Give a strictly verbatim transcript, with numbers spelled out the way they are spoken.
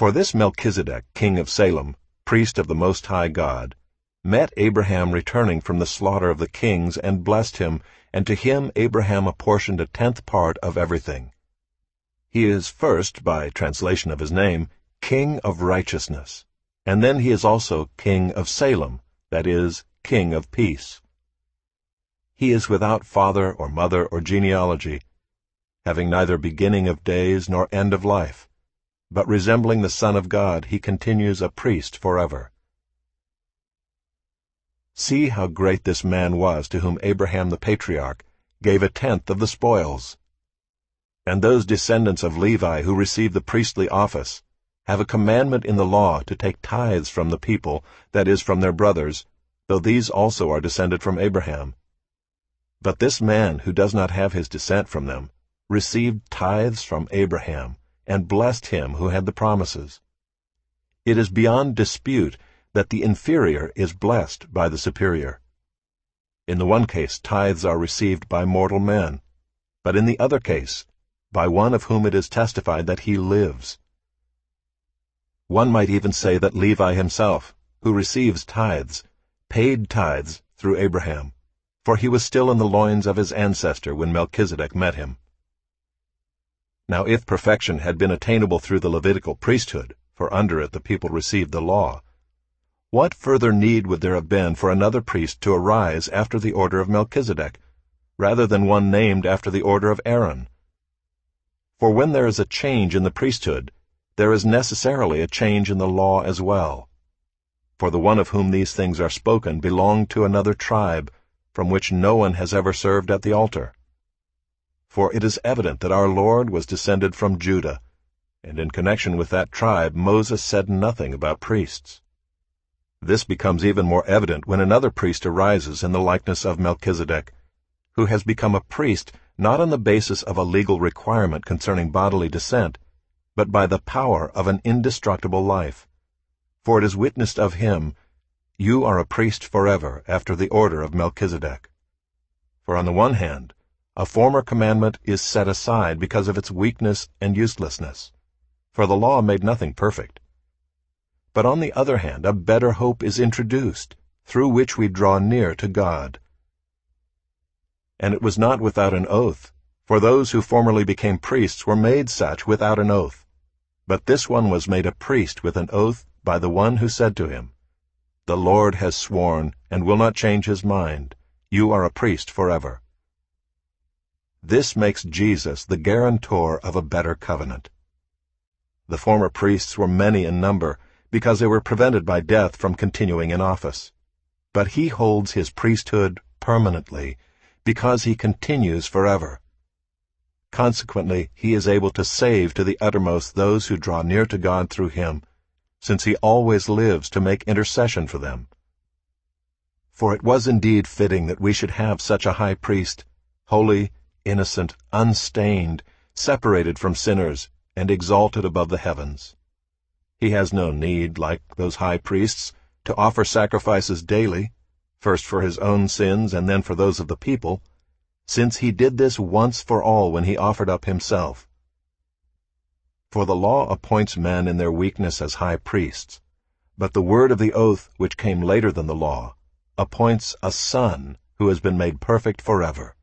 For this Melchizedek, king of Salem, priest of the Most High God, met Abraham returning from the slaughter of the kings, and blessed him, and to him Abraham apportioned a tenth part of everything. He is first, by translation of his name, King of Righteousness, and then he is also King of Salem, that is, King of Peace. He is without father or mother or genealogy, having neither beginning of days nor end of life, but resembling the Son of God, he continues a priest forever. See how great this man was to whom Abraham the patriarch gave a tenth of the spoils. And those descendants of Levi who receive the priestly office have a commandment in the law to take tithes from the people, that is, from their brothers, though these also are descended from Abraham. But this man, who does not have his descent from them, received tithes from Abraham, and blessed him who had the promises. It is beyond dispute that the inferior is blessed by the superior. In the one case tithes are received by mortal men, but in the other case by one of whom it is testified that he lives. One might even say that Levi himself, who receives tithes, paid tithes through Abraham, for he was still in the loins of his ancestor when Melchizedek met him. Now if perfection had been attainable through the Levitical priesthood, for under it the people received the law, what further need would there have been for another priest to arise after the order of Melchizedek, rather than one named after the order of Aaron? For when there is a change in the priesthood, there is necessarily a change in the law as well. For the one of whom these things are spoken belonged to another tribe, from which no one has ever served at the altar. For it is evident that our Lord was descended from Judah, and in connection with that tribe Moses said nothing about priests. This becomes even more evident when another priest arises in the likeness of Melchizedek, who has become a priest not on the basis of a legal requirement concerning bodily descent, but by the power of an indestructible life. For it is witnessed of him, "You are a priest forever, after the order of Melchizedek." For on the one hand, a former commandment is set aside because of its weakness and uselessness, for the law made nothing perfect. But on the other hand, a better hope is introduced, through which we draw near to God. And it was not without an oath, for those who formerly became priests were made such without an oath. But this one was made a priest with an oath by the one who said to him, "The Lord has sworn, and will not change his mind. You are a priest forever." This makes Jesus the guarantor of a better covenant. The former priests were many in number, because they were prevented by death from continuing in office. But he holds his priesthood permanently, because he continues forever. Consequently, he is able to save to the uttermost those who draw near to God through him, since he always lives to make intercession for them. For it was indeed fitting that we should have such a high priest, holy, innocent, unstained, separated from sinners, and exalted above the heavens. He has no need, like those high priests, to offer sacrifices daily, first for his own sins and then for those of the people, since he did this once for all when he offered up himself. For the law appoints men in their weakness as high priests, but the word of the oath, which came later than the law, appoints a Son who has been made perfect forever.